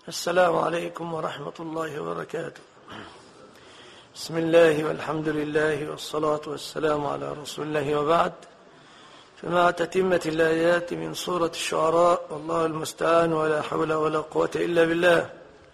السلام عليكم ورحمة الله وبركاته. بسم الله والحمد لله والصلاة والسلام على رسول الله وبعد. فمع تتمة الآيات من سورة الشعراء والله المستعان ولا حول ولا قوة إلا بالله.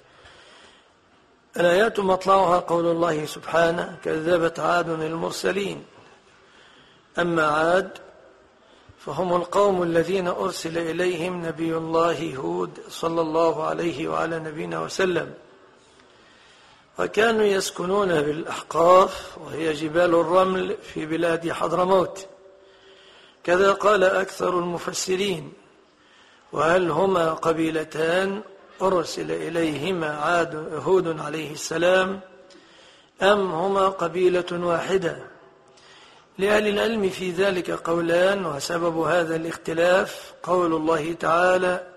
الآيات مطلعها قول الله سبحانه: كذبت عاد المرسلين. أما عاد فهم القوم الذين أرسل إليهم نبي الله هود صلى الله عليه وعلى نبينا وسلم، وكانوا يسكنون بالأحقاف وهي جبال الرمل في بلاد حضرموت، كذا قال أكثر المفسرين. وهل هما قبيلتان أرسل إليهما هود عليه السلام أم هما قبيلة واحدة؟ لأهل العلم في ذلك قولان، وسبب هذا الاختلاف قول الله تعالى: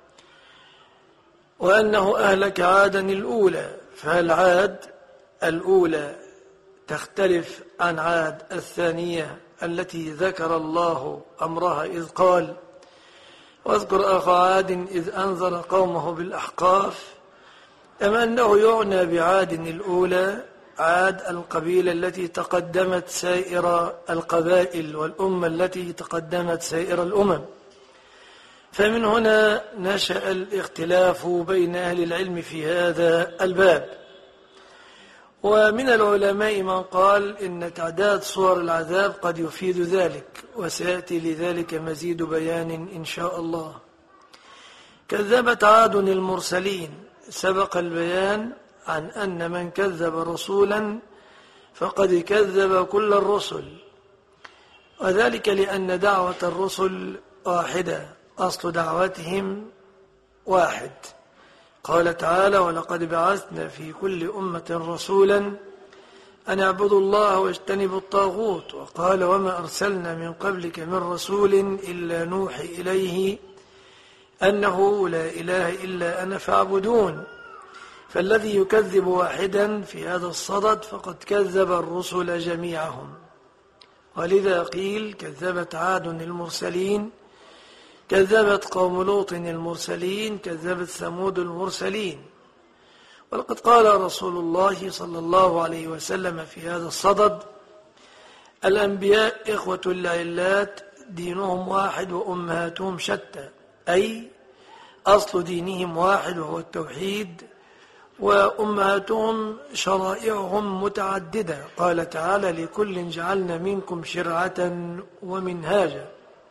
وأنه أهلك عادا الأولى. فهل عاد الأولى تختلف عن عاد الثانية التي ذكر الله أمرها إذ قال: واذكر أخا عاد إذ أنذر قومه بالأحقاف؟ أم أنه يعنى بعاد الأولى عاد القبيلة التي تقدمت سائر القبائل والأمة التي تقدمت سائر الأمم؟ فمن هنا نشأ الاختلاف بين أهل العلم في هذا الباب. ومن العلماء من قال إن تعداد صور العذاب قد يفيد ذلك، وسيأتي لذلك مزيد بيان إن شاء الله. كذبت عاد المرسلين. سبق البيان عن أن من كذب رسولا فقد كذب كل الرسل، وذلك لأن دعوة الرسل واحدة، أصل دعوتهم واحد. قال تعالى: ولقد بعثنا في كل أمة رسولا أن اعبدوا الله واجتنبوا الطاغوت. وقال: وما أرسلنا من قبلك من رسول إلا نوحي إليه أنه لا إله إلا أنا فاعبدون. فالذي يكذب واحدا في هذا الصدد فقد كذب الرسل جميعهم. ولذا قيل: كذبت عاد المرسلين، كذبت قوم لوط المرسلين، كذبت ثمود المرسلين. ولقد قال رسول الله صلى الله عليه وسلم في هذا الصدد: الأنبياء إخوة لعلات، دينهم واحد وأمهاتهم شتى، أي أصل دينهم واحد وهو التوحيد، وأمهاتهم شرائعهم متعددة. قال تعالى: لكل جعلنا منكم شرعة ومنهاجا.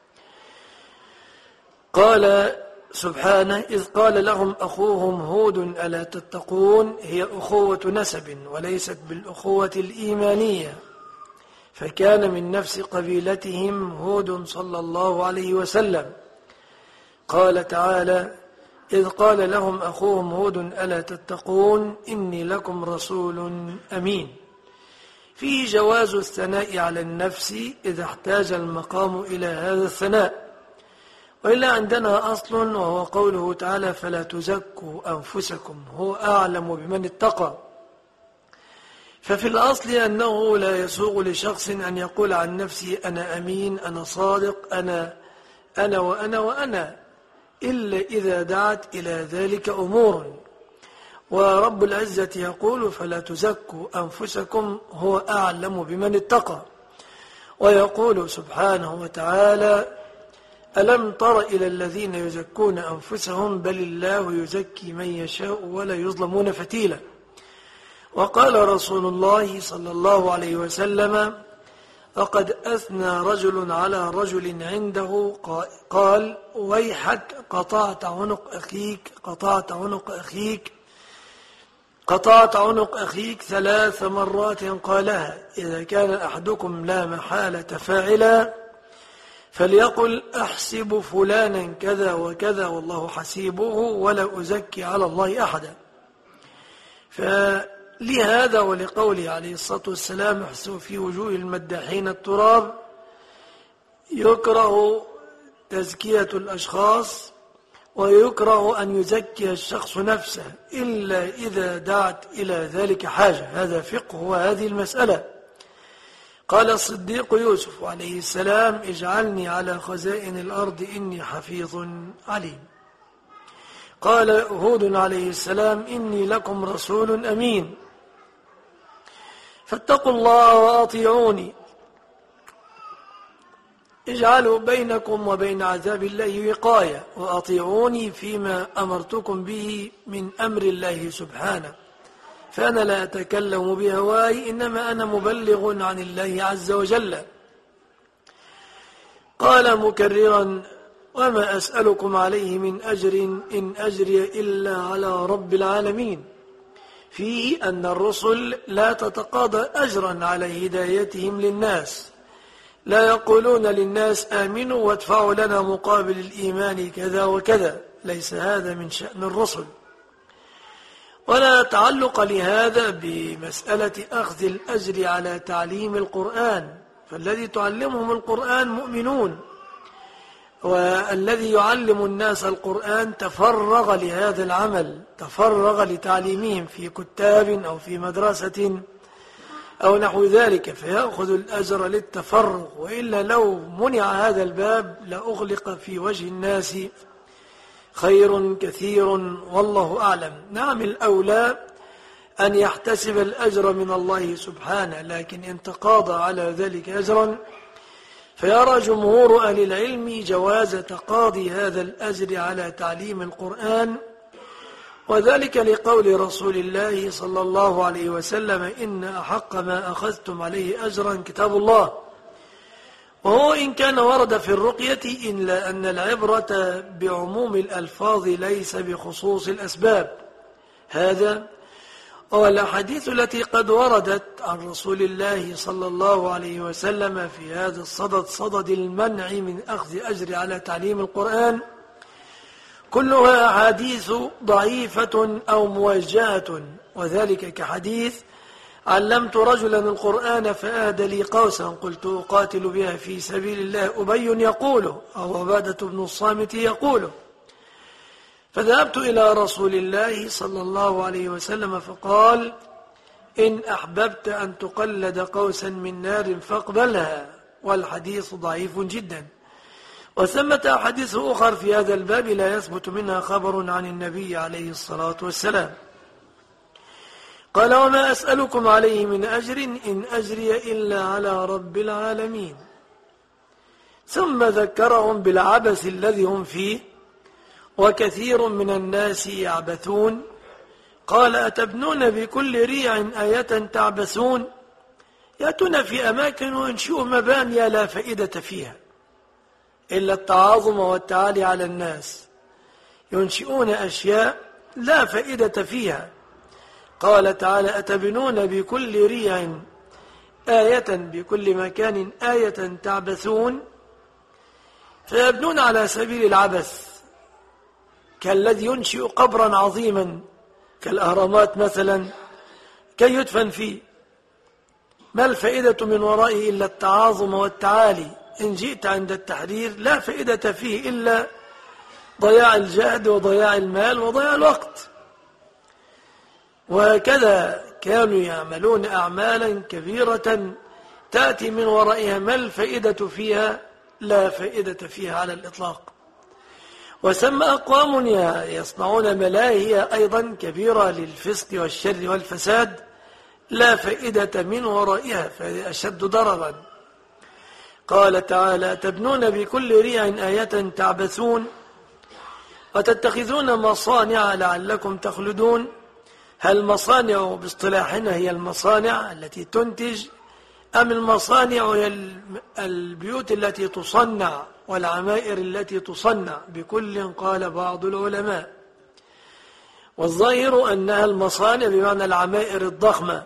قال سبحانه: إذ قال لهم أخوهم هود ألا تتقون. هي أخوة نسب وليست بالأخوة الإيمانية، فكان من نفس قبيلتهم هود صلى الله عليه وسلم. قال تعالى: إذ قال لهم أخوهم هود ألا تتقون إني لكم رسول أمين. فيه جواز الثناء على النفس إذا احتاج المقام إلى هذا الثناء، وإلا عندنا أصل وهو قوله تعالى: فلا تزكوا أنفسكم هو أعلم بمن اتقى. ففي الأصل أنه لا يسوغ لشخص أن يقول عن نفسه أنا أمين، أنا صادق، أنا وأنا، إلا إذا دعت إلى ذلك أمور. ورب العزة يقول: فلا تزكوا أنفسكم هو أعلم بمن اتقى. ويقول سبحانه وتعالى: ألم تر إلى الذين يزكون أنفسهم بل الله يزكي من يشاء ولا يظلمون فتيلا. وقال رسول الله صلى الله عليه وسلم: فقد أثنى رجل على رجل عنده قال: ويحك قطعت عنق أخيك، قطعت عنق أخيك، قطعت عنق أخيك 3 مرات قالها. إذا كان أحدكم لا محالة فاعلا فليقل: أحسب فلانا كذا وكذا والله حسيبه ولا أزكي على الله أحدا. فلهذا ولقوله عليه الصلاة والسلام: احسب في وجوه المداحين التراب، يكره تزكية الأشخاص ويكره أن يزكي الشخص نفسه إلا إذا دعت إلى ذلك حاجة. هذا فقه وهذه المسألة. قال الصديق يوسف عليه السلام: اجعلني على خزائن الأرض إني حفيظ عليم. قال هود عليه السلام: إني لكم رسول أمين فاتقوا الله وأطيعوني اجعلوا بينكم وبين عذاب الله وقاية وأطيعوني فيما أمرتكم به من أمر الله سبحانه، فأنا لا أتكلم بهواي، إنما أنا مبلغ عن الله عز وجل. قال مكررا: وما أسألكم عليه من أجر إن أجري إلا على رب العالمين، فيه أن الرسل لا تتقاضى أجرا على هدايتهم للناس، لا يقولون للناس آمنوا وادفعوا لنا مقابل الإيمان كذا وكذا، ليس هذا من شأن الرسل. ولا تعلق لهذا بمسألة أخذ الأجر على تعليم القرآن، فالذي تعلمهم القرآن مؤمنون، والذي يعلم الناس القرآن تفرغ لهذا العمل، تفرغ لتعليمهم في كتاب أو في مدرسة أو نحو ذلك، فيأخذ الأجر للتفرغ، وإلا لو منع هذا الباب لأغلق في وجه الناس خير كثير والله أعلم. نعم، الأولى أن يحتسب الأجر من الله سبحانه، لكن إن تقاضى على ذلك أجرا فيرى جمهور أهل العلم جواز تقاضي هذا الأجر على تعليم القرآن، وذلك لقول رسول الله صلى الله عليه وسلم: إن أحق ما أخذتم عليه أجرا كتاب الله. وهو إن كان ورد في الرقية إلا أن العبرة بعموم الألفاظ ليس بخصوص الأسباب. هذا والأحاديث التي قد وردت عن رسول الله صلى الله عليه وسلم في هذا الصدد، صدد المنع من أخذ أجر على تعليم القرآن، كلها أحاديث ضعيفة أو موجهة، وذلك كحديث: علمت رجلا القرآن فأهدى لي قوسا قلت أقاتل بها في سبيل الله، أبي يقوله أو عبادة بن الصامت يقوله، فذهبت إلى رسول الله صلى الله عليه وسلم فقال: إن أحببت أن تقلد قوسا من نار فاقبلها. والحديث ضعيف جدا. وثمة أحاديث أخر في هذا الباب لا يثبت منها خبر عن النبي عليه الصلاة والسلام. قال: وما أسألكم عليه من أجر إن أجري إلا على رب العالمين. ثم ذكرهم بالعبث الذي هم فيه، وكثير من الناس يعبثون. قال: أتبنون بكل ريع آية تعبثون. يأتون في أماكن وينشئوا مباني لا فائدة فيها إلا التعاظم والتعالي على الناس، ينشئون أشياء لا فائدة فيها. قال تعالى: أتبنون بكل ريع آية، بكل مكان آية تعبثون، فيبنون على سبيل العبث، كالذي ينشئ قبرا عظيما كالأهرامات مثلا كي يدفن فيه. ما الفائدة من ورائه إلا التعاظم والتعالي؟ إن جئت عند التحرير لا فائدة فيه إلا ضياع الجهد وضياع المال وضياع الوقت. وهكذا كانوا يعملون أعمالا كبيرة تأتي من ورائها ما الفائدة فيها؟ لا فائدة فيها على الإطلاق. وسمى أقوام يصنعون ملاهي أيضا كبيرة للفسق والشر والفساد لا فائدة من ورائها، فهذه أشد ضررا. قال تعالى: تبنون بكل ريع آية تعبثون وتتخذون مصانع لعلكم تخلدون. هل مصانع باصطلاحنا هي المصانع التي تنتج، أم المصانع هي البيوت التي تصنع والعمائر التي تصنع؟ بكل قال بعض العلماء، والظاهر أنها المصانع بمعنى العمائر الضخمة.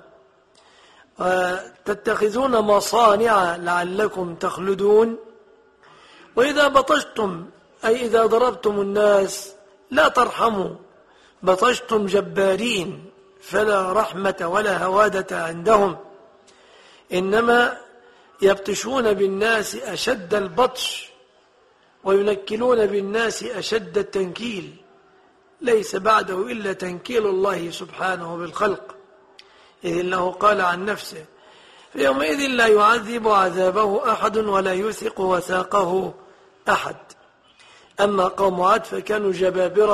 وتتخذون مصانع لعلكم تخلدون. وإذا بطشتم أي إذا ضربتم الناس لا ترحموا، بطشتم جبارين، فلا رحمة ولا هوادة عندهم، إنما يبطشون بالناس أشد البطش وينكلون بالناس أشد التنكيل، ليس بعده إلا تنكيل الله سبحانه بالخلق، إذ الله قال عن نفسه: فيومئذ لا يعذب عذابه أحد ولا يوثق وثاقه أحد. أما قوم عاد فكانوا جبابرة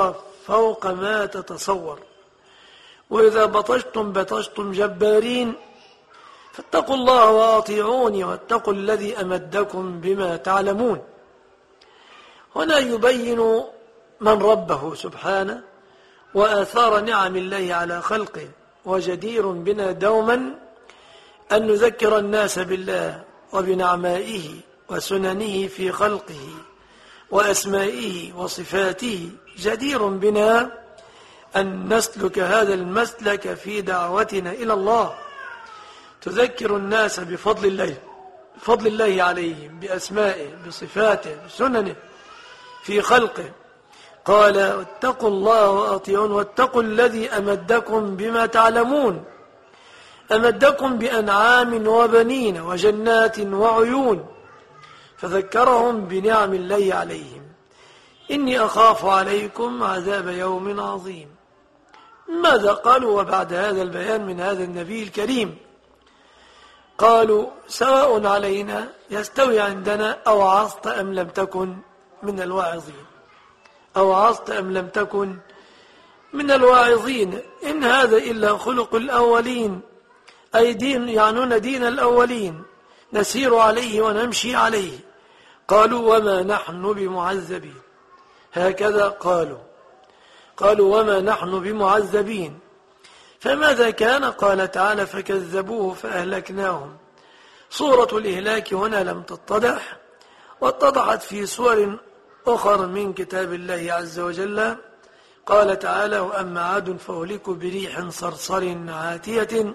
فوق ما تتصور. وإذا بطشتم بطشتم جبارين فاتقوا الله وأطيعوني واتقوا الذي أمدكم بما تعلمون. هنا يبين من ربه سبحانه وآثار نعم الله على خلقه. وجدير بنا دوما أن نذكر الناس بالله وبنعمائه وسننه في خلقه وأسمائه وصفاته. جدير بنا أن نسلك هذا المسلك في دعوتنا إلى الله، تذكر الناس بفضل الله عليهم، بأسمائه، بصفاته، بسننه في خلقه. قال اتقوا الله وأطيعون واتقوا الذي أمدكم بما تعلمون، أمدكم بأنعام وبنين وجنات وعيون، فذكرهم بنعم الله عليهم. إني أخاف عليكم عذاب يوم عظيم. ماذا قالوا وبعد هذا البيان من هذا النبي الكريم؟ قالوا سواء علينا يستوي عندنا أوعظت أم لم تكن من الواعظين، أوعظت أم لم تكن من الواعظين. إن هذا إلا خلق الأولين، أي دين يعنون دين الأولين نسير عليه ونمشي عليه. قالوا وما نحن بمعذبين، هكذا قالوا وما نحن بمعذبين. فماذا كان؟ قال تعالى فكذبوه فأهلكناهم. صورة الإهلاك هنا لم تتضح، واتضحت في سور أخر من كتاب الله عز وجل. قال تعالى وأما عاد فأهلكوا بريح صرصر عاتية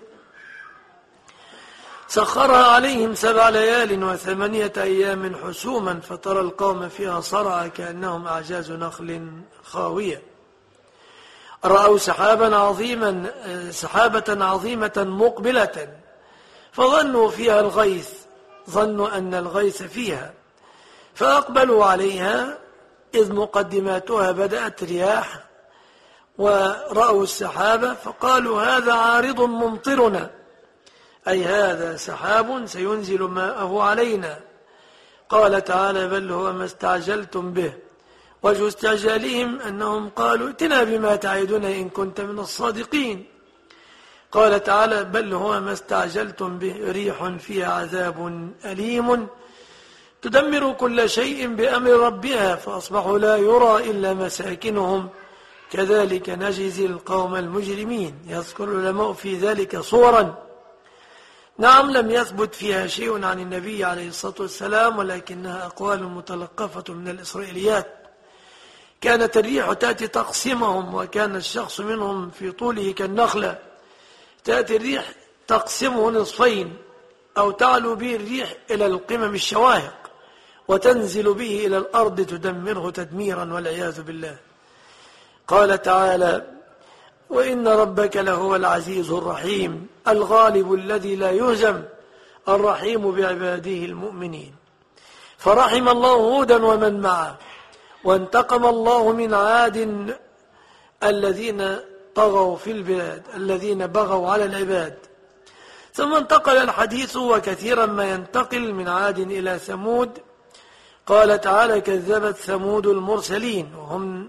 سخرها عليهم 7 ليال و8 أيام حسوما فترى القوم فيها صرعى كأنهم أعجاز نخل خاوية. رأوا سحابا عظيما، سحابة عظيمة مقبلة فظنوا فيها الغيث، ظنوا أن الغيث فيها فأقبلوا عليها إذ مقدماتها بدأت رياح، ورأوا السحابة فقالوا هذا عارض ممطرنا، أي هذا سحاب سينزل ماءه علينا. قال تعالى بل هو ما استعجلتم به. وجه استعجالهم أنهم قالوا ائتنا بما تعدنا إن كنت من الصادقين. قال تعالى بل هو ما استعجلتم به ريح فيها عذاب أليم تدمر كل شيء بأمر ربها فأصبحوا لا يرى إلا مساكنهم كذلك نجزي القوم المجرمين. يذكر العلماء في ذلك صورا نعم لم يثبت فيها شيء عن النبي عليه الصلاة والسلام، ولكنها أقوال متلقفة من الإسرائيليات. كانت الريح تأتي تقسمهم، وكان الشخص منهم في طوله كالنخلة، تأتي الريح تقسمه نصفين أو تعلو به الريح إلى القمم الشواهق وتنزل به إلى الأرض تدمره تدميرا والعياذ بالله. قال تعالى وإن ربك لهو العزيز الرحيم الغالب الذي لا يهزم الرحيم بعباده المؤمنين. فرحم الله هودا ومن معه، وانتقم الله من عاد الذين طغوا في البلاد، الذين بغوا على العباد. ثم انتقل الحديث وكثيرا ما ينتقل من عاد إلى ثمود. قال تعالى كذبت ثمود المرسلين، وهم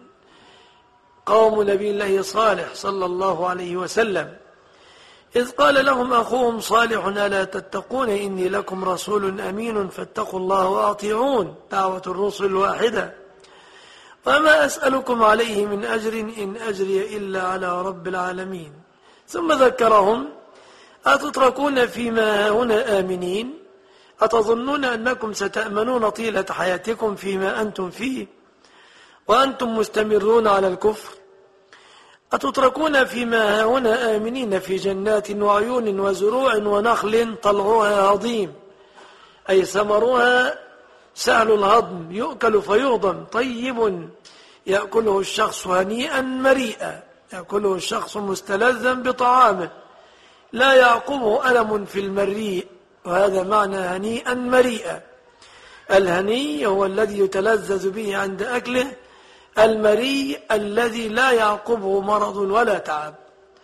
قوم نبي الله صالح صلى الله عليه وسلم، إذ قال لهم أخوهم صالح ألا تتقون إني لكم رسول أمين فاتقوا الله وأطيعون، دعوة الرسل الواحدة. وما أسألكم عليه من أجر إن أجري إلا على رب العالمين. ثم ذكرهم أتتركون فيما هنا آمنين، أتظنون أنكم ستأمنون طيلة حياتكم فيما أنتم فيه وأنتم مستمرون على الكفر؟ أتتركون فيما هنا آمنين في جنات وعيون وزروع ونخل طلعها هضيم، أي ثمرها سهل الهضم يؤكل فيهضم، طيب يأكله الشخص هنيئا مريئا، يأكله الشخص مستلذا بطعامه لا يعقبه ألم في المريء، وهذا معنى هنيئا مريئا. الهني هو الذي يتلذذ به عند أكله، المريء الذي لا يعقبه مرض ولا تعب.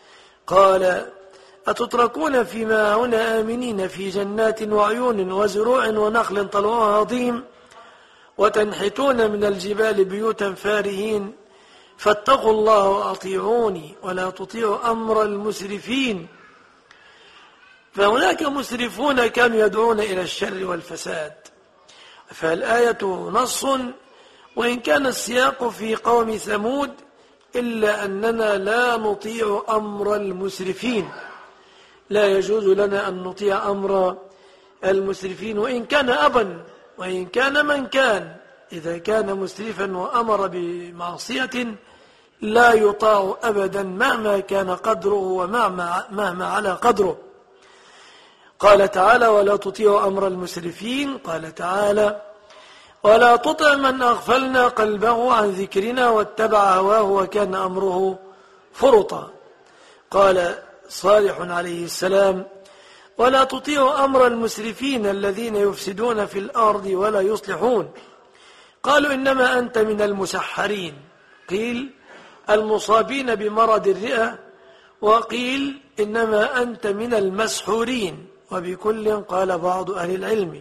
قال أتتركون فيما هنا آمنين في جنات وعيون وزروع ونخل طلعها هضيم وتنحتون من الجبال بيوتا فارهين فاتقوا الله وأطيعوني ولا تطيعوا أمر المسرفين. فهناك مسرفون كانوا يدعون إلى الشر والفساد، فالآية نص وإن كان السياق في قوم ثمود، إلا أننا لا نطيع أمر المسرفين، لا يجوز لنا أن نطيع أمر المسرفين وإن كان أبا وإن كان من كان. إذا كان مسرفا وأمر بمعصية لا يطاع أبدا مهما كان قدره ومهما على قدره. قال تعالى ولا تطيعوا أمر المسرفين. قال تعالى ولا تطع من أغفلنا قلبه عن ذكرنا واتبع هواه وكان أمره فرطا. قال صالح عليه السلام ولا تطيعوا أمر المسرفين الذين يفسدون في الأرض ولا يصلحون. قالوا إنما أنت من المسحرين، قيل المصابين بمرض الرئة، وقيل إنما أنت من المسحورين، وبكل قال بعض أهل العلم.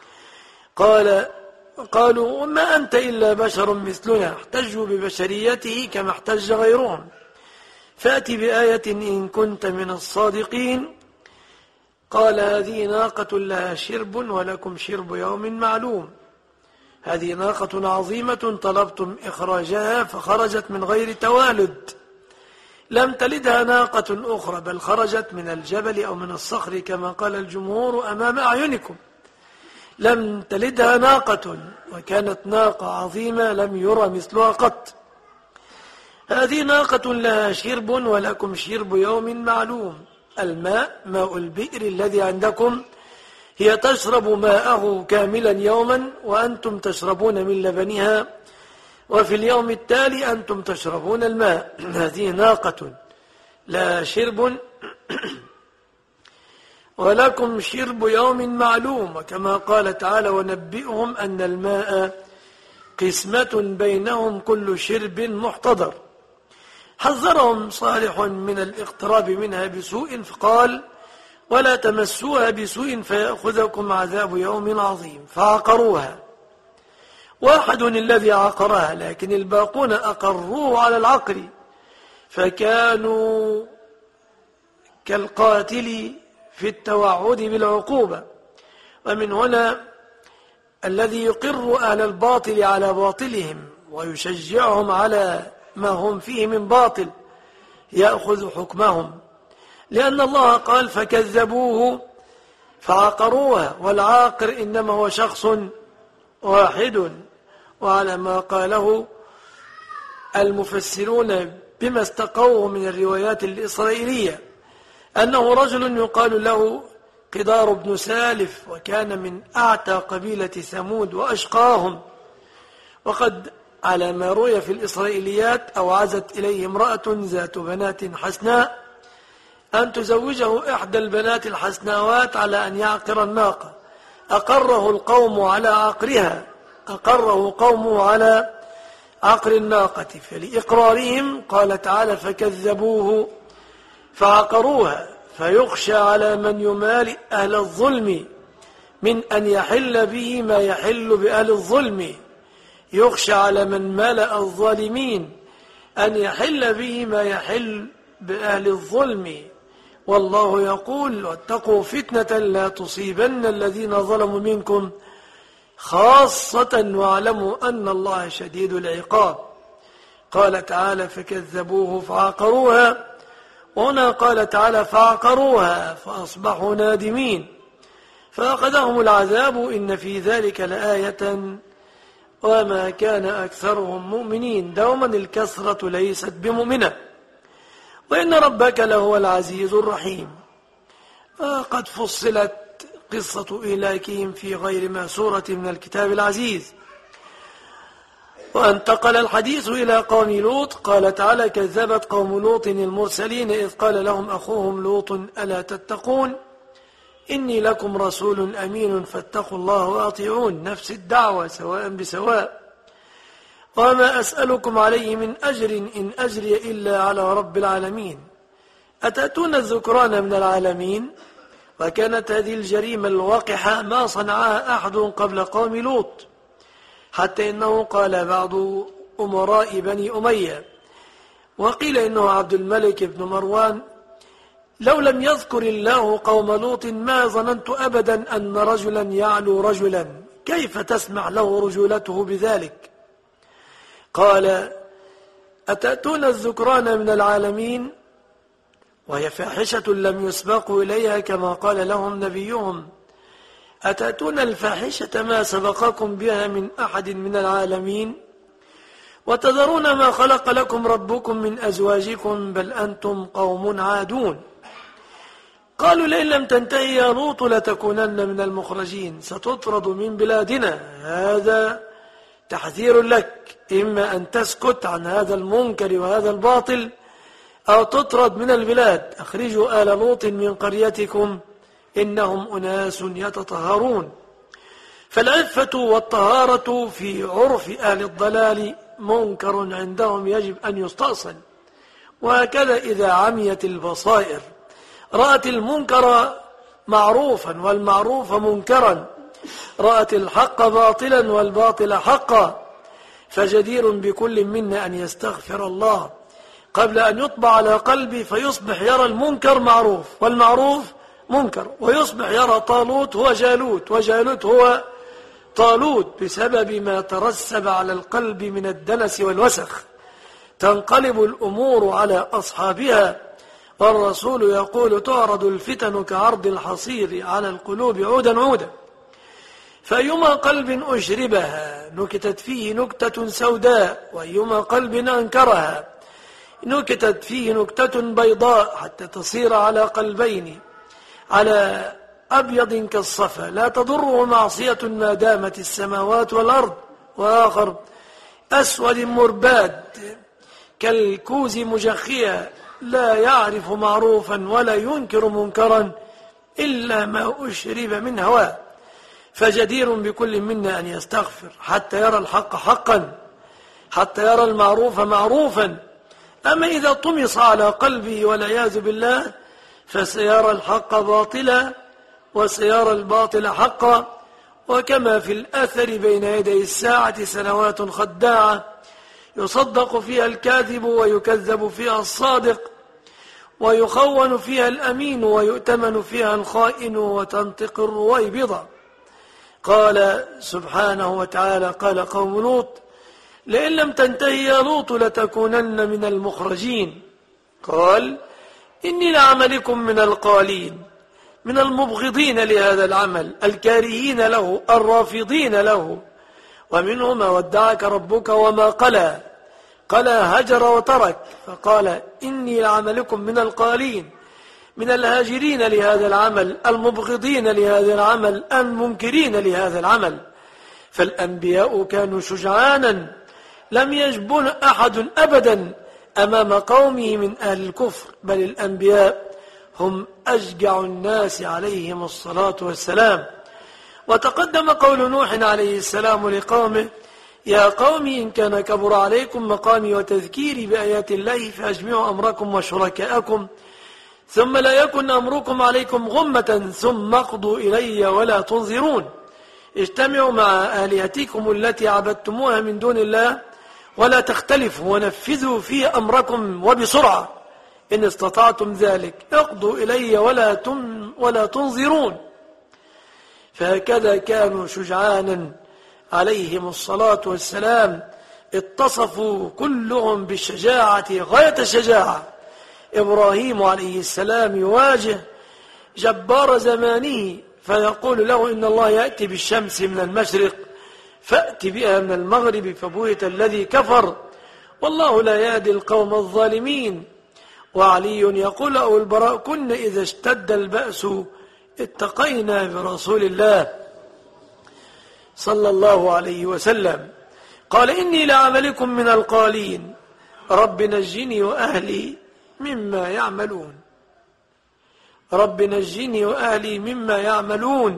قالوا وما أنت إلا بشر مثلنا، احتجوا ببشريته كما احتج غيرهم، فأت بآية إن كنت من الصادقين. قال هذه ناقة لها شرب ولكم شرب يوم معلوم. هذه ناقة عظيمة طلبتم إخراجها فخرجت من غير توالد، لم تلدها ناقة أخرى بل خرجت من الجبل أو من الصخر كما قال الجمهور أمام أعينكم. لم تلدها ناقة، وكانت ناقة عظيمة لم يرى مثلها قط. هذه ناقة لها شرب ولكم شرب يوم معلوم. الماء ماء البئر الذي عندكم هي تشرب ماءه كاملا يوما وأنتم تشربون من لبنها، وفي اليوم التالي أنتم تشربون الماء. هذه ناقة لها شرب ولكم شرب يوم معلوم. وكما قال تعالى ونبئهم أن الماء قسمة بينهم كل شرب محتضر. حذرهم صالح من الاقتراب منها بسوء فقال ولا تمسوها بسوء فيأخذكم عذاب يوم عظيم. فعقروها، واحد الذي عقرها، لكن الباقون أقروه على العقر فكانوا كالقاتل في التوعد بالعقوبة. ومن هنا الذي يقر أهل الباطل على باطلهم ويشجعهم على ما هم فيه من باطل يأخذ حكمهم، لأن الله قال فكذبوه فعقروها، والعاقر إنما هو شخص واحد. وعلى ما قاله المفسرون بما استقوه من الروايات الإسرائيلية أنه رجل يقال له قدار بن سالف، وكان من أعتى قبيلة ثمود وأشقاهم. وقد على ما روي في الإسرائيليات أوعزت إليه امرأة ذات بنات حسناء أن تزوجه إحدى البنات الحسناوات على أن يعقر الناقة. أقره القوم على عقرها، أقره قومه على عقر الناقة. فلإقرارهم قال تعالى فكذبوه فعقروها. فيخشى على من يمالئ أهل الظلم من أن يحل به ما يحل بأهل الظلم، يخشى على من ملأ الظالمين أن يحل به ما يحل بأهل الظلم. والله يقول واتقوا فتنة لا تصيبن الذين ظلموا منكم خاصة واعلموا أن الله شديد العقاب. قال تعالى فكذبوه فعقروها، وهنا قال تعالى فعقروها فأصبحوا نادمين فأخذهم العذاب إن في ذلك لآية وما كان أكثرهم مؤمنين. دوما الكثرة ليست بمؤمنة، وإن ربك لهو العزيز الرحيم. فقد فصلت قصة إهلاكهم في غير ما سورة من الكتاب العزيز. وانتقل الحديث إلى قوم لوط. قال تعالى كذبت قوم لوط المرسلين إذ قال لهم أخوهم لوط ألا تتقون إني لكم رسول أمين فاتقوا الله وأطيعون. نفس الدعوة سواء بسواء. وما أسألكم عليه من أجر إن أجري إلا على رب العالمين. أتأتون الذكران من العالمين. وكانت هذه الجريمة الوقحة ما صنعها أحد قبل قوم لوط، حتى إنه قال بعض أمراء بني أمية وقيل إنه عبد الملك بن مروان: لو لم يذكر الله قوم لوط ما ظننت أبدا أن رجلا يعلو رجلا، كيف تسمع له رجولته بذلك؟ قال: أتأتون الذكران من العالمين وهي فاحشة لم يسبقوا إليها كما قال لهم نبيهم، أتأتون الفاحشة ما سبقكم بها من أحد من العالمين، وتذرون ما خلق لكم ربكم من أزواجكم بل أنتم قوم عادون. قالوا: لئن لم تنتهي يا لوط لتكونن من المخرجين، ستطرد من بلادنا. هذا تحذير لك، إما أن تسكت عن هذا المنكر وهذا الباطل أو تطرد من البلاد. أخرجوا آل لوط من قريتكم إنهم أناس يتطهرون. فالعفة والطهارة في عرف أهل الضلال منكر عندهم يجب أن يستأصل. وهكذا إذا عميت البصائر رأت المنكر معروفا والمعروف منكرا، رأت الحق باطلا والباطل حقا، فجدير بكل منا أن يستغفر الله قبل أن يطبع على قلبي فيصبح يرى المنكر معروف والمعروف منكر، ويصبح يرى طالوت هو جالوت وجالوت هو طالوت، بسبب ما ترسب على القلب من الدنس والوسخ. تنقلب الأمور على أصحابها، والرسول يقول: تعرض الفتن كعرض الحصير على القلوب عودا عودا، فأيما قلب أشربها نكتت فيه نكتة سوداء، وأيما قلب أنكرها نكتت فيه نكتة بيضاء، حتى تصير على قلبين على أبيض كالصفا لا تضره معصية ما دامت السماوات والأرض، وآخر أسود مرباد كالكوز مجخيا لا يعرف معروفا ولا ينكر منكرا إلا ما أشرب من هواه. فجدير بكل منا أن يستغفر حتى يرى الحق حقا، حتى يرى المعروف معروفا. أما إذا طمس على قلبه والعياذ بالله فسيرى الحق باطلا وسيرى الباطل حقا. وكما في الأثر بين يدي الساعة سنوات خداعة يصدق فيها الكاذب ويكذب فيها الصادق، ويخون فيها الأمين ويؤتمن فيها الخائن، وتنطق الرويبضة. قال سبحانه وتعالى: قال قوم لوط: لئن لم تنتهي يا لوط لتكونن من المخرجين. قال: إني لعملكم من القالين، من المبغضين لهذا العمل، الكارهين له، الرافضين له. ومنهم ما ودعك ربك وما قلى، قلى هجر وترك، فقال: إني لعملكم من القالين، من الهاجرين لهذا العمل، المبغضين لهذا العمل، المنكرين لهذا العمل. فالأنبياء كانوا شجعانا لم يجبن أحد أبدا أمام قومه من أهل الكفر، بل الأنبياء هم أشجع الناس عليهم الصلاة والسلام. وتقدم قول نوح عليه السلام لقومه: يا قوم إن كان كبر عليكم مقامي وتذكيري بآيات الله فأجمعوا أمركم وشركاءكم ثم لا يكن أمركم عليكم غمة ثم اقضوا إلي ولا تنظرون. اجتمعوا مع آلهتكم التي عبدتموها من دون الله ولا تختلفوا، ونفذوا في أمركم وبسرعة إن استطعتم ذلك، اقضوا إلي ولا تنظرون. فهكذا كانوا شجعانا عليهم الصلاة والسلام، اتصفوا كلهم بالشجاعة غاية الشجاعة. إبراهيم عليه السلام يواجه جبار زمانه فيقول له: إن الله يأتي بالشمس من المشرق فأت بها من المغرب فبهت الذي كفر والله لا يهدي القوم الظالمين. وعلي يقول له البراء: كنا إذا اشتد البأس اتقينا برسول الله صلى الله عليه وسلم. قال: إني لعملكم من القالين رب نجني وأهلي مما يعملون. رب نجني وأهلي مما يعملون.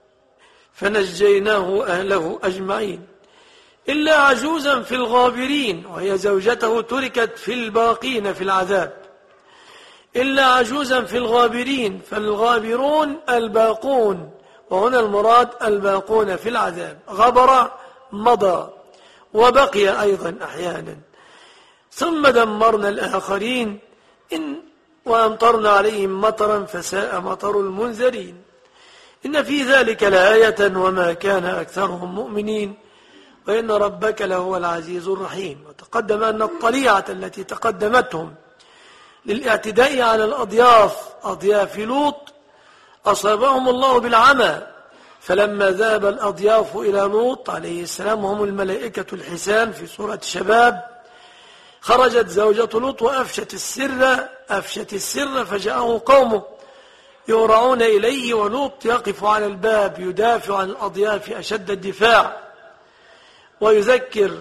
فنجيناه أهله أجمعين إلا عجوزا في الغابرين، وهي زوجته تركت في الباقين في العذاب. إلا عجوزا في الغابرين، فالغابرون الباقون، وهنا المراد الباقون في العذاب. غبر مضى وبقي أيضا أحيانا. ثم دمرنا الآخرين وأمطرنا عليهم مطرا فساء مطر المنذرين إن في ذلك لآية وما كان أكثرهم مؤمنين وإن ربك لهو العزيز الرحيم. وتقدم أن الطليعة التي تقدمتهم للاعتداء على أضياف لوط أصابهم الله بالعمى، فلما ذهب الأضياف إلى لوط عليه السلام وهم الملائكة الحسان في سورة شباب، خرجت زوجة لوط وأفشت السر فجاءه قومه يورعون إليه، ولوط يقف على الباب يدافع عن الأضياف أشد الدفاع ويذكر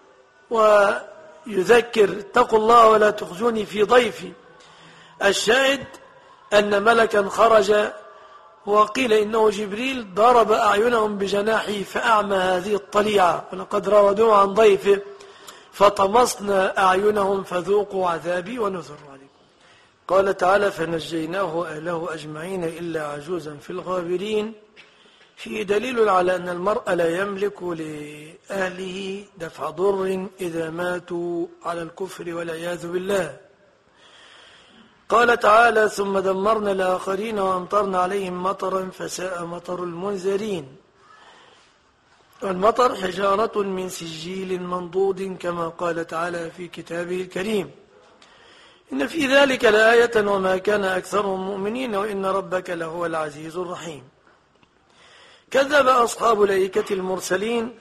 اتقوا الله ولا تخزوني في ضيفي. الشاهد أن ملكا خرج وقيل إنه جبريل ضرب أعينهم بجناحه فأعمى هذه الطليعة، ولقد راودوه عن ضيفه فطمسنا أعينهم فذوقوا عذابي ونذر عليكم. قال تعالى فنجيناه وأهله أجمعين إلا عجوزا في الغابرين، فيه دليل على أن المرء لا يملك لأهله دفع ضر إذا ماتوا على الكفر والعياذ بالله. قال تعالى ثم دمرنا الآخرين وأمطرنا عليهم مطرا فساء مطر المنذرين. والمطر حجارة من سجيل منضود كما قال تعالى في كتابه الكريم إن في ذلك لآية وما كان أكثرهم مؤمنين وإن ربك لهو العزيز الرحيم. كذب أصحاب الأيكة المرسلين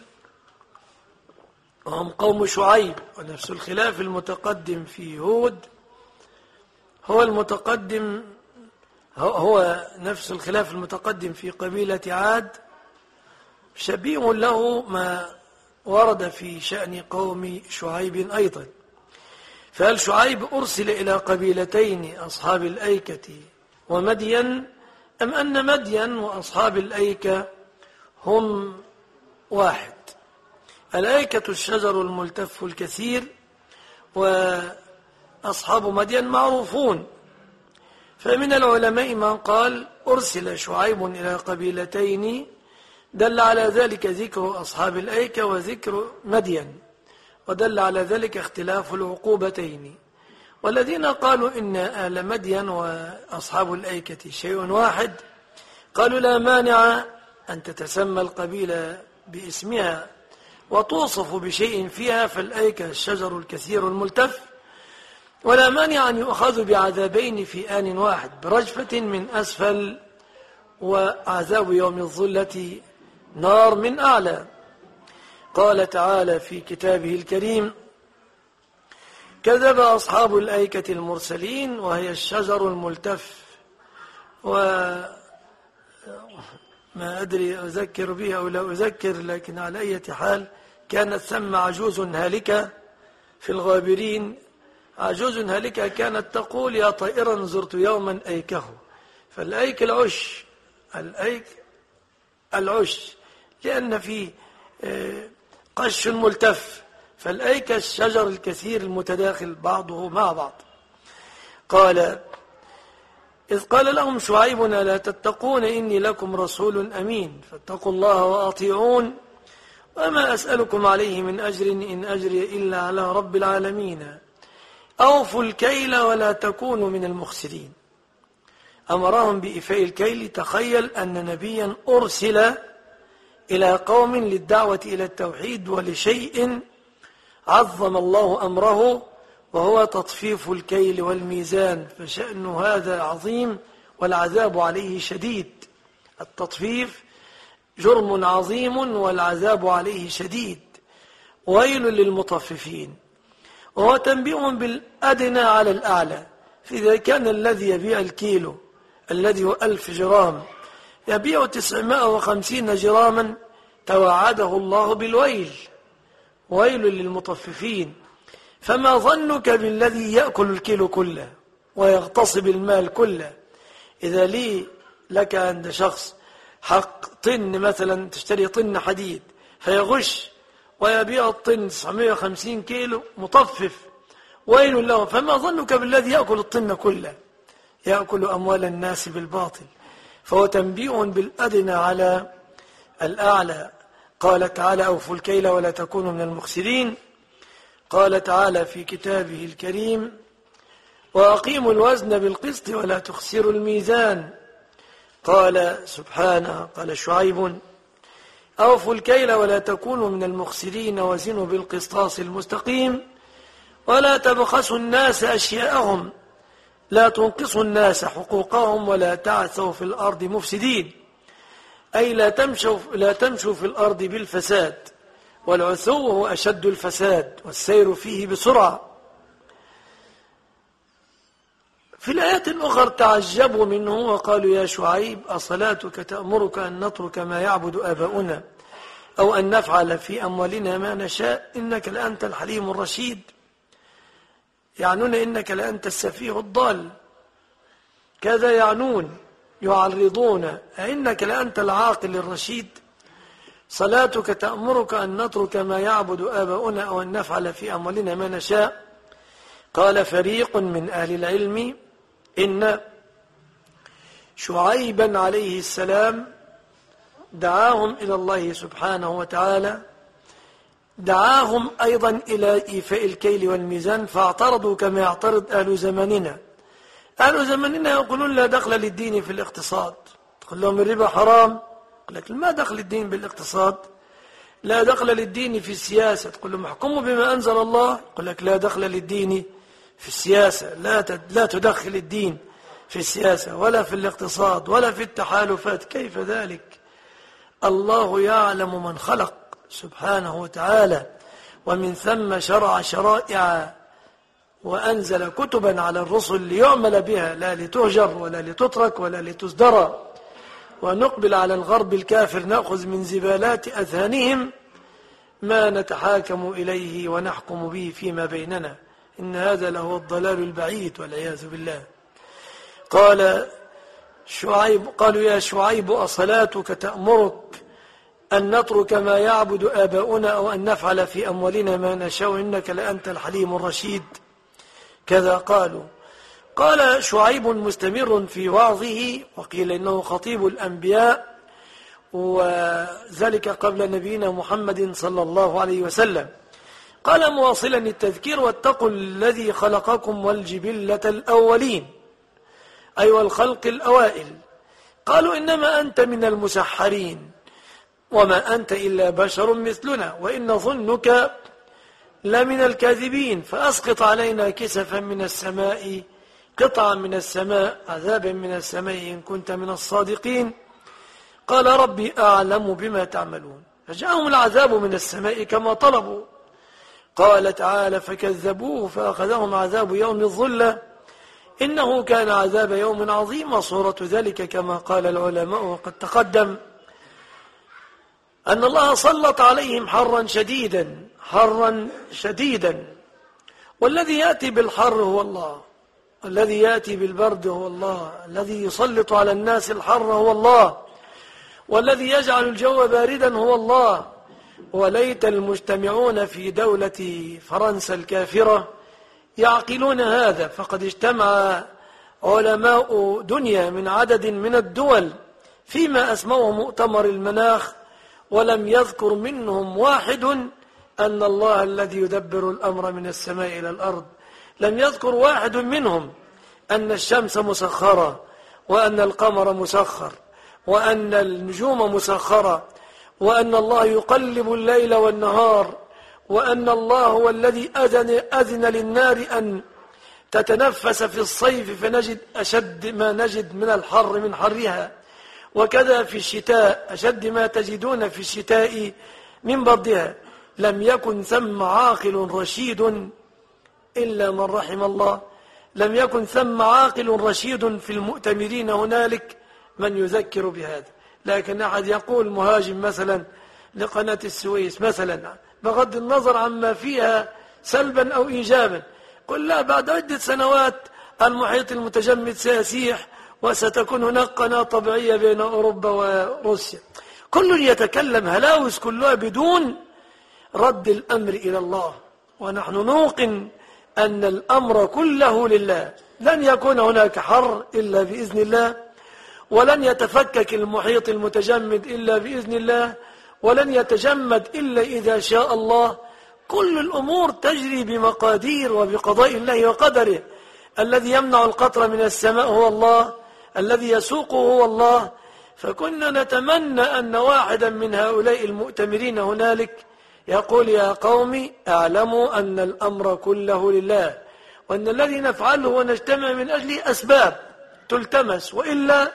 وهم قوم شعيب، ونفس الخلاف المتقدم في هود هو نفس الخلاف المتقدم في قبيلة عاد، شبيه له ما ورد في شأن قوم شعيب أيضا. فهل شعيب أرسل إلى قبيلتين أصحاب الأيكة ومدين، أم أن مدين وأصحاب الأيكة هم واحد؟ الأيكة الشجر الملتف الكثير، وأصحاب مدين معروفون. فمن العلماء من قال أرسل شعيب إلى قبيلتين، دل على ذلك ذكر أصحاب الأيكة وذكر مدين، ودل على ذلك اختلاف العقوبتين. والذين قالوا إن أهل مدين وأصحاب الأيكة شيء واحد قالوا لا مانع أن تتسمى القبيلة باسمها وتوصف بشيء فيها، فالأيكة الشجر الكثير الملتف، ولا مانع أن يؤخذوا بعذابين في آن واحد، برجفة من أسفل وعذاب يوم الظلة نار من أعلى. قال تعالى في كتابه الكريم كذب أصحاب الأيكة المرسلين، وهي الشجر الملتف، وما أدري أذكر بها أو لا أذكر، لكن على أي حال كانت ثم عجوز هالكة في الغابرين. عجوز هالكة كانت تقول يا طائرا زرت يوما أيكه، فالأيك العش لأن فيه قش ملتف، فالأيك الشجر الكثير المتداخل بعضه مع بعض. قال إذ قال لهم شعيب لا تتقون إني لكم رسول أمين فاتقوا الله وأطيعون وما أسألكم عليه من أجر إن أجري إلا على رب العالمين أوفوا الكيل ولا تكونوا من المخسرين. أمرهم بإيفاء الكيل. تخيل أن نبيا أرسل إلى قوم للدعوة إلى التوحيد ولشيء عظم الله أمره وهو تطفيف الكيل والميزان، فشأن هذا عظيم والعذاب عليه شديد. التطفيف جرم عظيم والعذاب عليه شديد، ويل للمطففين. وهو تنبيه بالأدنى على الأعلى، فإذا كان الذي يبيع الكيلو الذي هو 1000 جرام يبيع 950 جراما توعده الله بالويل، ويل للمطففين. فما ظنك بالذي يأكل الكيلو كله ويغتصب المال كله؟ إذا لك عند شخص حق طن مثلا، تشتري طن حديد فيغش ويبيع الطن 950 كيلو مطفف، ويل له. فما ظنك بالذي يأكل الطن كله، يأكل أموال الناس بالباطل. فهو تنبيه بالأدنى على الأعلى. قال تعالى أوفوا الكيل ولا تكونوا من المخسرين. قال تعالى في كتابه الكريم: وأقيموا الوزن بالقسط ولا تخسروا الميزان. قال سبحانه: قال شعيب: أوفوا الكيل ولا تكونوا من المخسرين وزنوا بالقسطاس المستقيم ولا تبخسوا الناس أشياءهم لا تنقصوا الناس حقوقهم ولا تعثوا في الأرض مفسدين، أي لا تمشوا في الأرض بالفساد، والعثو هو أشد الفساد والسير فيه بسرعة. في الآيات الأخرى تعجبوا منه وقالوا: يا شعيب أصلاتك تأمرك أن نترك ما يعبد آباؤنا أو أن نفعل في أموالنا ما نشاء إنك لأنت الحليم الرشيد؟ يعنون إنك لأنت السفيه الضال، كذا يعنون يعرضون إنك لأنت العاقل الرشيد. صلاتك تأمرك أن نترك ما يعبد آباؤنا أو أن نفعل في أموالنا ما نشاء. قال فريق من أهل العلم إن شعيبا عليه السلام دعاهم إلى الله سبحانه وتعالى، دعاهم أيضا إلى إيفاء الكيل والميزان، فاعترضوا كما يعترض أهل زماننا. أهل زماننا يقولون: لا دخل للدين في الاقتصاد. تقول لهم: الربا حرام. يقول لك: ما دخل الدين بالاقتصاد. لا دخل للدين في السياسة. تقول لهم: احكموا بما أنزل الله. يقول لك: لا دخل للدين في السياسة، لا تدخل الدين في السياسة ولا في الاقتصاد ولا في التحالفات. كيف ذلك؟ الله يعلم من خلق سبحانه وتعالى، ومن ثم شرع شرائع وأنزل كتبا على الرسل ليعمل بها، لا لتهجر ولا لتترك ولا لتزدرى. ونقبل على الغرب الكافر نأخذ من زبالات أذهانهم ما نتحاكم إليه ونحكم به فيما بيننا. إن هذا لهو الضلال البعيد والعياذ بالله. قال شعيب: قالوا: يا شعيب أصلاتك تأمرك أن نترك ما يعبد آباؤنا أو أن نفعل في أموالنا ما نشاء إنك لأنت الحليم الرشيد؟ كذا قالوا. قال شعيب مستمر في وعظه، وقيل إنه خطيب الأنبياء، وذلك قبل نبينا محمد صلى الله عليه وسلم. قال مواصلا التذكير: واتقوا الذي خلقكم والجبلة الأولين، أي والخلق الأوائل. قالوا: إنما أنت من المسحرين وما أنت إلا بشر مثلنا وإن ظنك لمن الكاذبين، فأسقط علينا كسفا من السماء، قطعا من السماء، عذابا من السماء إن كنت من الصادقين. قال: ربي أعلم بما تعملون. فجاءهم العذاب من السماء كما طلبوا. قال تعالى: فكذبوه فأخذهم عذاب يوم الظلة إنه كان عذاب يوم عظيم. وصورة ذلك كما قال العلماء وقد تقدم أن الله سلط عليهم حرا شديدا، والذي يأتي بالحر هو الله، والذي يأتي بالبرد هو الله، الذي يسلط على الناس الحر هو الله، والذي يجعل الجو باردا هو الله. وليت المجتمعون في دولة فرنسا الكافرة يعقلون هذا، فقد اجتمع علماء دنيا من عدد من الدول فيما أسموه مؤتمر المناخ، ولم يذكر منهم واحد أن الله الذي يدبر الأمر من السماء إلى الأرض، لم يذكر واحد منهم أن الشمس مسخرة وأن القمر مسخر وأن النجوم مسخرة وأن الله يقلب الليل والنهار، وأن الله هو الذي أذن للنار أن تتنفس في الصيف فنجد أشد ما نجد من الحر من حرها، وكذا في الشتاء أشد ما تجدون في الشتاء من بردها. لم يكن ثم عاقل رشيد إلا من رحم الله، لم يكن ثم عاقل رشيد في المؤتمرين هنالك من يذكر بهذا. لكن أحد يقول مهاجم مثلا لقناة السويس مثلا، بغض النظر عما فيها سلبا أو إيجابا، قل لا، بعد عدة سنوات المحيط المتجمد سيسيح وستكون هناك قناة طبيعية بين أوروبا وروسيا. كل يتكلم هلاوس كلها بدون رد الأمر إلى الله. ونحن نوقن أن الأمر كله لله، لن يكون هناك حر إلا بإذن الله، ولن يتفكك المحيط المتجمد إلا بإذن الله، ولن يتجمد إلا إذا شاء الله، كل الأمور تجري بمقادير وبقضاء الله وقدره. الذي يمنع القطر من السماء هو الله، الذي يسوقه هو الله. فكنا نتمنى أن واحدا من هؤلاء المؤتمرين هنالك يقول: يا قوم اعلموا أن الأمر كله لله، وأن الذي نفعله ونجتمع من أجله أسباب تلتمس، وإلا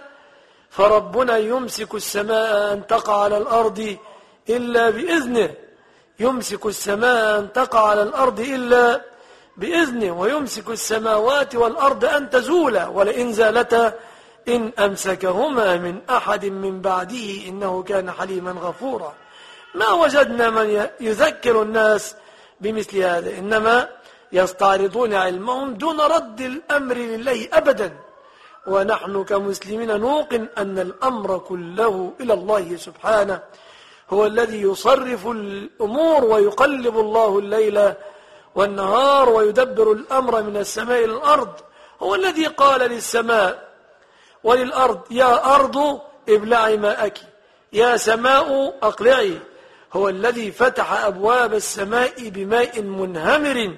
فربنا يمسك السماء أن تقع على الأرض إلا بإذنه، يمسك السماء أن تقع على الأرض إلا بإذنه، ويمسك السماوات والأرض أن تزولا، ولئن زالتا إن أمسكهما من أحد من بعده إنه كان حليما غفورا. ما وجدنا من يذكر الناس بمثل هذا، إنما يستعرضون علمهم دون رد الأمر لله أبدا. ونحن كمسلمين نوقن أن الأمر كله إلى الله سبحانه، هو الذي يصرف الأمور، ويقلب الله الليل والنهار، ويدبر الأمر من السماء إلى الأرض. هو الذي قال للسماء وللأرض: يا أرض ابلعي ماءك، يا سماء أقلعي. هو الذي فتح أبواب السماء بماء منهمر،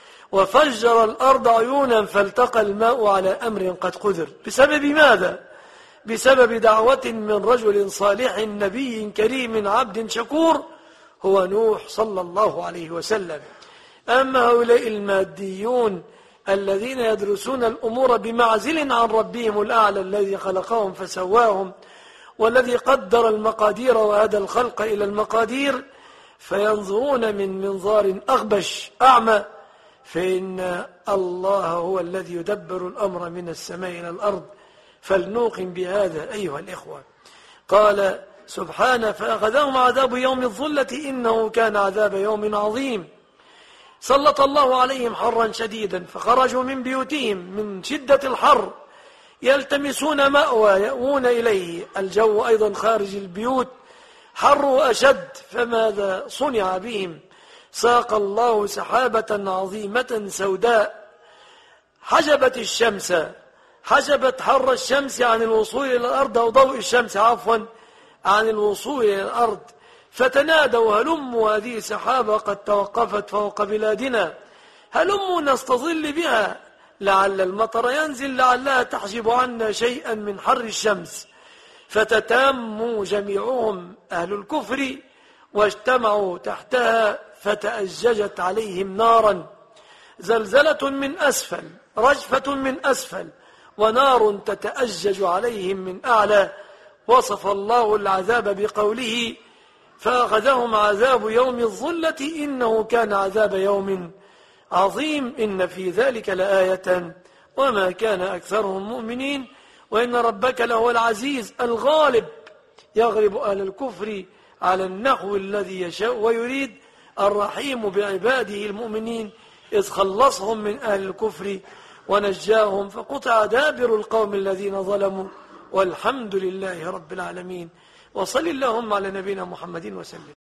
وفجر الأرض عيونا فالتقى الماء على أمر قد قدر. بسبب ماذا؟ بسبب دعوة من رجل صالح نبي كريم عبد شكور، هو نوح صلى الله عليه وسلم. أما هؤلاء الماديون الذين يدرسون الأمور بمعزل عن ربهم الأعلى الذي خلقهم فسواهم، والذي قدر المقادير وهدى الخلق إلى المقادير، فينظرون من منظار أغبش أعمى، فإن الله هو الذي يدبر الأمر من السماء إلى الأرض. فلنوقن بهذا أيها الإخوة. قال سبحانه: فأخذهم عذاب يوم الظلة إنه كان عذاب يوم عظيم. سلط الله عليهم حرا شديدا، فخرجوا من بيوتهم من شدة الحر يلتمسون مأوى يأوون إليه. الجو أيضا خارج البيوت حر أشد، فماذا صنع بهم؟ ساق الله سحابة عظيمة سوداء حجبت حر الشمس عن الوصول إلى الأرض، أو ضوء الشمس عن الوصول إلى الأرض. فتنادوا: هلموا، هذه سحابة قد توقفت فوق بلادنا، هلموا نستظل بها، لعل المطر ينزل، لعلها تحجب عنا شيئا من حر الشمس. فتتاموا جميعهم أهل الكفر واجتمعوا تحتها، فتأججت عليهم نارا، زلزلة من أسفل، رجفة من أسفل، ونار تتأجج عليهم من أعلى. وصف الله العذاب بقوله: فأخذهم عذاب يوم الظلة إنه كان عذاب يوم عظيم. إن في ذلك لآية وما كان أكثرهم مؤمنين وإن ربك لهو العزيز الغالب، يغلب أهل الكفر على النحو الذي يشاء ويريد، الرحيم بعباده المؤمنين، إذ خلصهم من أهل الكفر ونجاهم، فقطع دابر القوم الذين ظلموا، والحمد لله رب العالمين. وصل اللهم على نبينا محمد وسلم.